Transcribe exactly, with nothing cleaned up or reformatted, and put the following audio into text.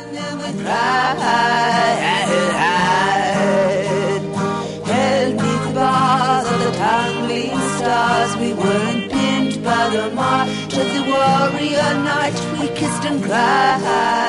and then we cried. Held neath the bars of the tangling stars, we weren't pinned by the march of the warrior night. We kissed and cried.